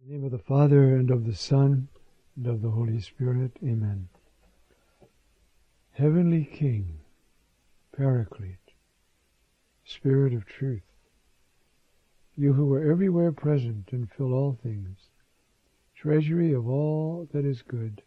In the name of the Father, and of the Son, and of the Holy Spirit. Amen. Heavenly King, Paraclete, Spirit of Truth, you who are everywhere present and fill all things, treasury of all that is good,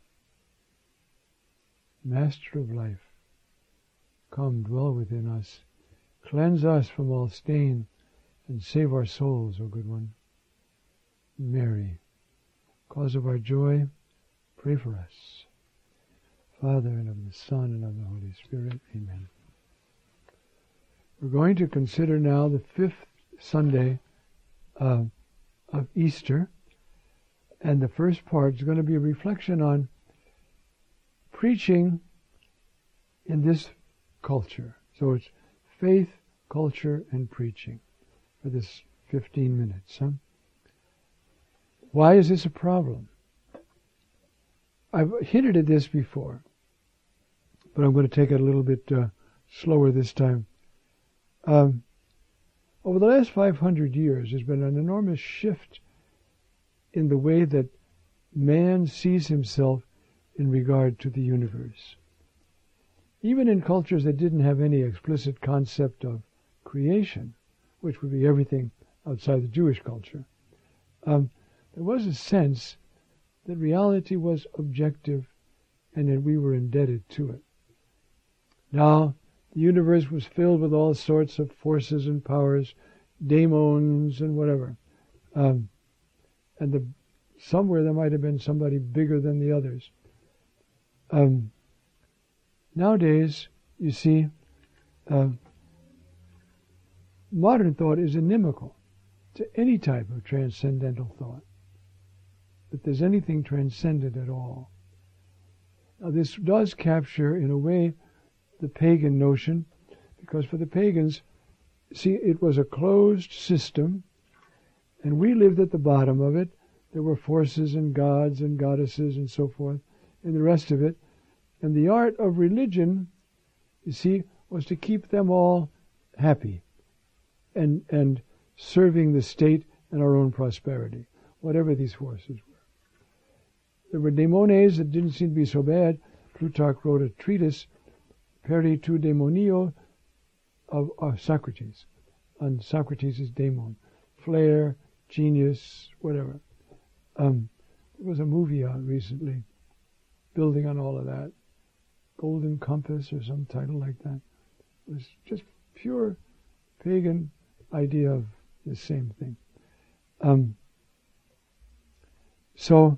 Master of life, come dwell within us, cleanse us from all stain, and save our souls, O good one. Mary, cause of our joy, pray for us. Father, and of the Son, and of the Holy Spirit. Amen. We're going to consider now the fifth Sunday of Easter, and the first part is going to be a reflection on preaching in this culture. So it's faith, culture, and preaching for this 15 minutes. Why is this a problem? I've hinted at this before, but I'm going to take it a little bit slower this time. Over the last 500 years, there's been an enormous shift in the way that man sees himself in regard to the universe. Even in cultures that didn't have any explicit concept of creation, which would be everything outside the Jewish culture, there was a sense that reality was objective and that we were indebted to it. Now, the universe was filled with all sorts of forces and powers, daemons and whatever. Somewhere there might have been somebody bigger than the others. Nowadays, you see, modern thought is inimical to any type of transcendental thought. That there's anything transcendent at all. Now, this does capture, in a way, the pagan notion, because for the pagans, see, it was a closed system, and we lived at the bottom of it. There were forces and gods and goddesses and so forth, and the rest of it. And the art of religion, you see, was to keep them all happy and serving the state and our own prosperity, whatever these forces were. There were daemones that didn't seem to be so bad. Plutarch wrote a treatise, Peri tu Daemonio, of Socrates, on Socrates' daemon, flair, genius, whatever. There was a movie out recently, building on all of that, Golden Compass or some title like that. It was just pure pagan idea of the same thing. So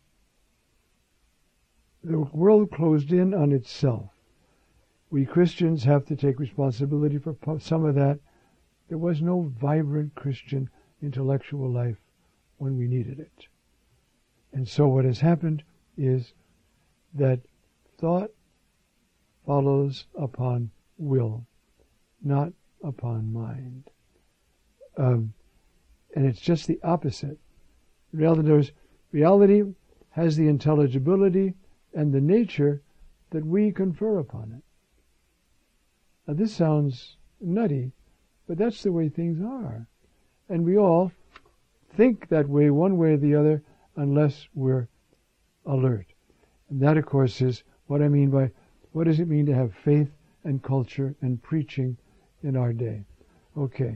the world closed in on itself. We Christians have to take responsibility for some of that. There was no vibrant Christian intellectual life when we needed it. And so what has happened is that thought follows upon will, not upon mind. And it's just the opposite. Reality has the intelligibility and the nature that we confer upon it. Now this sounds nutty, but that's the way things are. And we all think that way, one way or the other, unless we're alert. And that, of course, is what I mean by, what does it mean to have faith and culture and preaching in our day? Okay.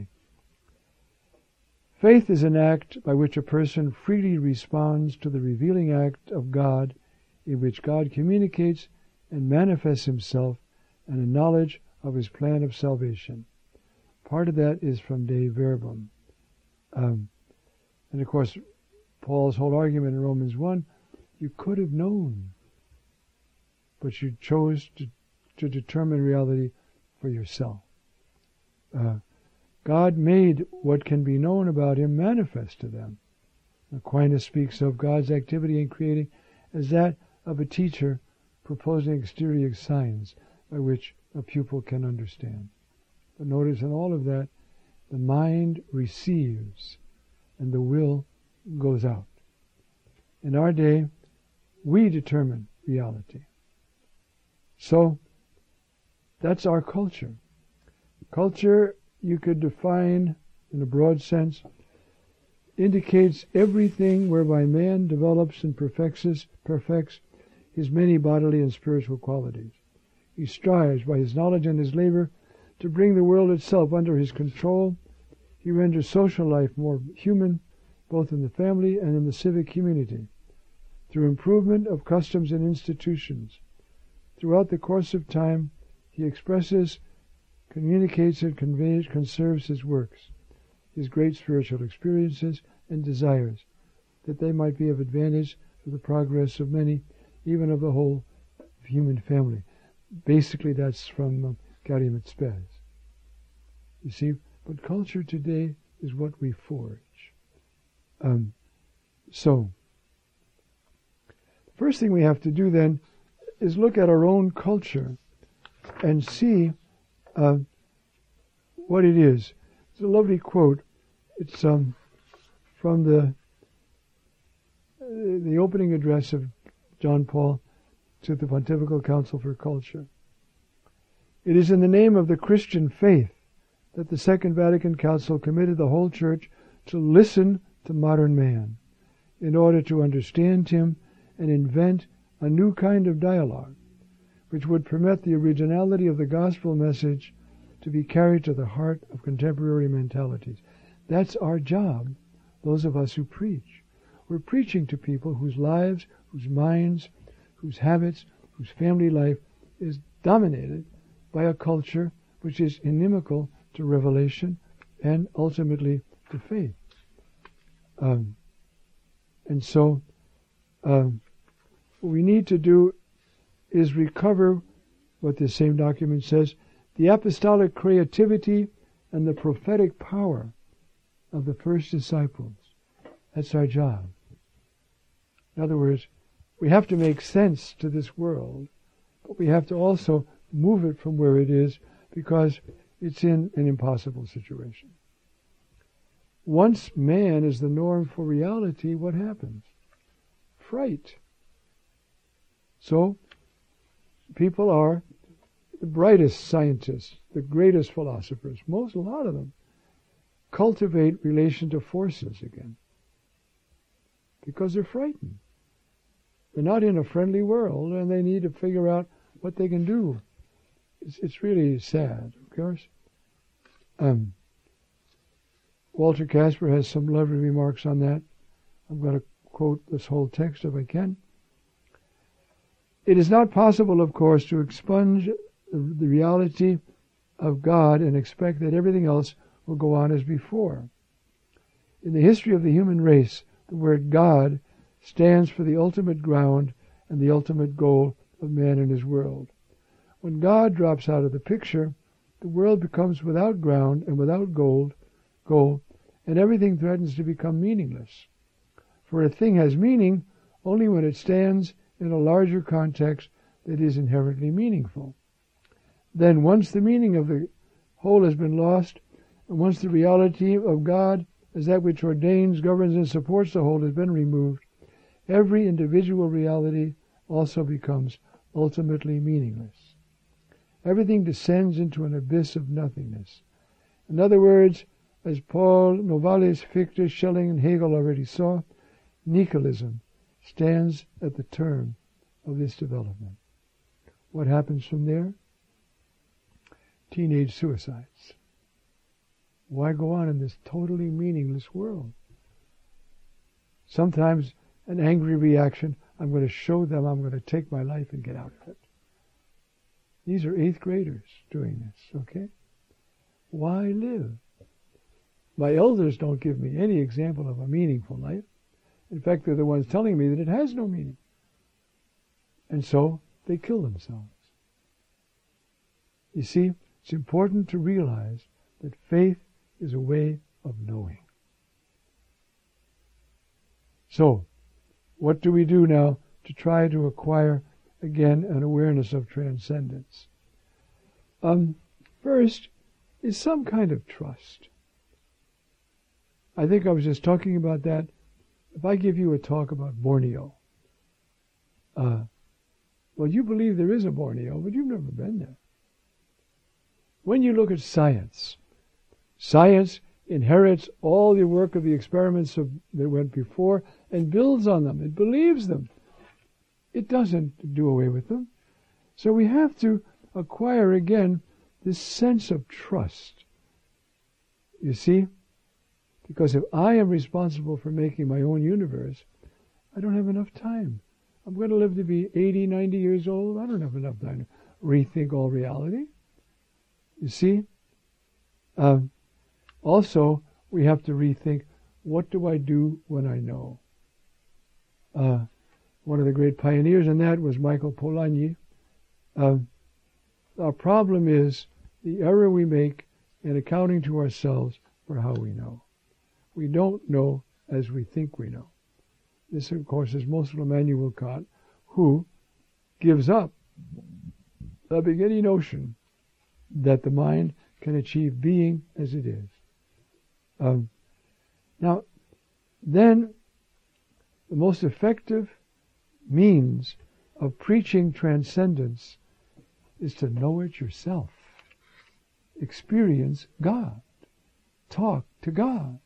Faith is an act by which a person freely responds to the revealing act of God, in which God communicates and manifests himself and a knowledge of his plan of salvation. Part of that is from Dei Verbum. And of course, Paul's whole argument in Romans 1, you could have known, but you chose to determine reality for yourself. God made what can be known about him manifest to them. Aquinas speaks of God's activity in creating as that of a teacher proposing exterior signs by which a pupil can understand. But notice in all of that, the mind receives and the will goes out. In our day, we determine reality. So, that's our culture. Culture, you could define in a broad sense indicates everything whereby man develops and perfects his many bodily and spiritual qualities. He strives by his knowledge and his labor to bring the world itself under his control. He renders social life more human, both in the family and in the civic community, through improvement of customs and institutions. Throughout the course of time, he expresses, communicates, and conserves his works, his great spiritual experiences and desires, that they might be of advantage to the progress of many, even of the whole human family. Basically, that's from Gary Mitzpez. You see, but culture today is what we forge. So, the first thing we have to do then is look at our own culture and see what it is. It's a lovely quote. It's from the opening address of John Paul to the Pontifical Council for Culture. It is in the name of the Christian faith that the Second Vatican Council committed the whole Church to listen to modern man in order to understand him and invent a new kind of dialogue which would permit the originality of the gospel message to be carried to the heart of contemporary mentalities. That's our job, those of us who preach. We're preaching to people whose lives, whose minds, whose habits, whose family life is dominated by a culture which is inimical to revelation and ultimately to faith. And so what we need to do is recover what this same document says, the apostolic creativity and the prophetic power of the first disciples. That's our job. In other words, we have to make sense to this world, but we have to also move it from where it is because it's in an impossible situation. Once man is the norm for reality, what happens? Fright. So, people are the brightest scientists, the greatest philosophers, a lot of them, cultivate relation to forces again. Because they're frightened. They're not in a friendly world, and they need to figure out what they can do. It's really sad, of course. Walter Casper has some lovely remarks on that. I'm going to quote this whole text if I can. It is not possible, of course, to expunge the reality of God and expect that everything else will go on as before. In the history of the human race, the word God stands for the ultimate ground and the ultimate goal of man and his world. When God drops out of the picture, the world becomes without ground and without goal, and everything threatens to become meaningless. For a thing has meaning only when it stands in a larger context that is inherently meaningful. Then once the meaning of the whole has been lost, and once the reality of God as that which ordains, governs, and supports the whole has been removed, every individual reality also becomes ultimately meaningless. Everything descends into an abyss of nothingness. In other words, as Paul, Novalis, Fichte, Schelling, and Hegel already saw, nihilism stands at the term of this development. What happens from there? Teenage suicides. Why go on in this totally meaningless world? Sometimes an angry reaction, I'm going to show them I'm going to take my life and get out of it. These are 8th graders doing this, okay? Why live? My elders don't give me any example of a meaningful life. In fact, they're the ones telling me that it has no meaning. And so they kill themselves. You see, it's important to realize that faith is a way of knowing. So, what do we do now to try to acquire, again, an awareness of transcendence? First is some kind of trust. I think I was just talking about that. If I give you a talk about Borneo, well, you believe there is a Borneo, but you've never been there. When you look at science, science inherits all the work of the experiments that went before and builds on them. It believes them. It doesn't do away with them. So we have to acquire again this sense of trust. You see? Because if I am responsible for making my own universe, I don't have enough time. I'm going to live to be 80, 90 years old. I don't have enough time to rethink all reality. You see? Also, we have to rethink, what do I do when I know? One of the great pioneers in that was Michael Polanyi. Our problem is the error we make in accounting to ourselves for how we know. We don't know as we think we know. This, of course, is Moshe Immanuel Kant, who gives up having any notion that the mind can achieve being as it is. Now, then, the most effective means of preaching transcendence is to know it yourself. Experience God. Talk to God.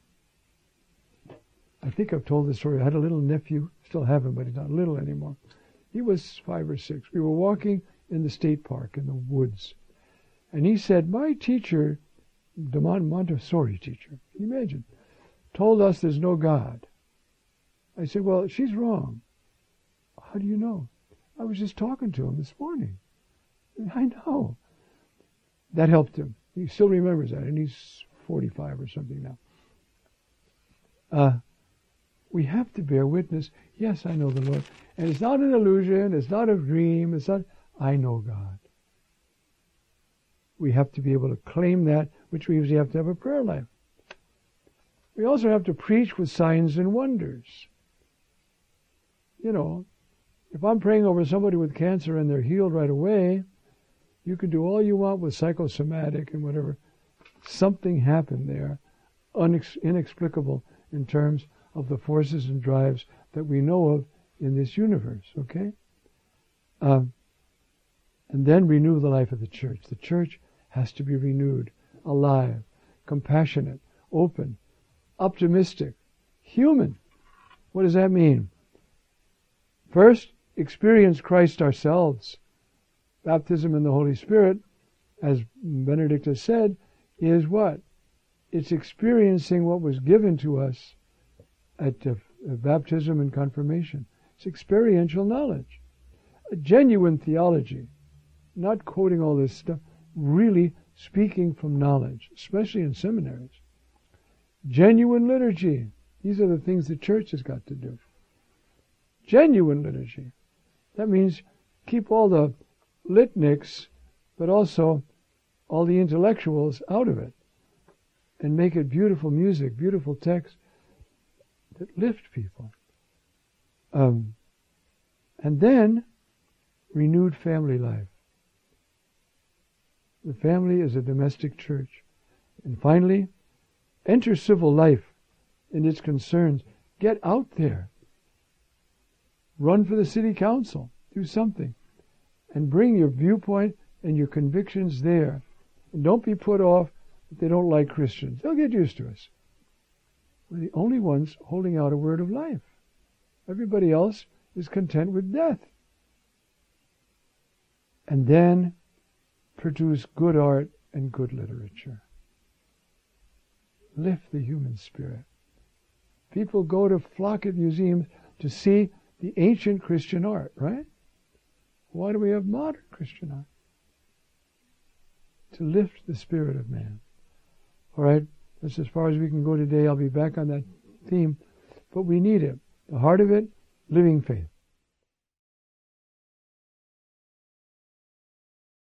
I think I've told this story. I had a little nephew, still have him, but he's not little anymore. He was 5 or 6. We were walking in the state park in the woods. And he said, my teacher, the Montessori teacher, can you imagine, told us there's no God. I said, well, she's wrong. How do you know? I was just talking to him this morning. I know. That helped him. He still remembers that, and he's 45 or something now. We have to bear witness. Yes, I know the Lord. And it's not an illusion. It's not a dream. It's not, I know God. We have to be able to claim that, which means we have to have a prayer life. We also have to preach with signs and wonders. You know, if I'm praying over somebody with cancer and they're healed right away, you can do all you want with psychosomatic and whatever. Something happened there, inexplicable in terms of the forces and drives that we know of in this universe, okay? And then renew the life of the church. The church has to be renewed, alive, compassionate, open, optimistic, human. What does that mean? First, experience Christ ourselves. Baptism in the Holy Spirit, as Benedict has said, is what? It's experiencing what was given to us at baptism and confirmation. It's experiential knowledge. A genuine theology, not quoting all this stuff, really speaking from knowledge, especially in seminaries. Genuine liturgy. These are the things the church has got to do. Genuine liturgy. That means keep all the litniks, but also all the intellectuals out of it, and make it beautiful music, beautiful text that lift people. And then renewed family life. The family is a domestic church. And finally, enter civil life and its concerns. Get out there. Run for the city council. Do something. And bring your viewpoint and your convictions there. And don't be put off that they don't like Christians. They'll get used to us. We're the only ones holding out a word of life. Everybody else is content with death. And then produce good art and good literature. Lift the human spirit. People go to flock at museums to see the ancient Christian art, right? Why do we have modern Christian art? To lift the spirit of man. All right, that's as far as we can go today. I'll be back on that theme. But we need it. The heart of it, living faith.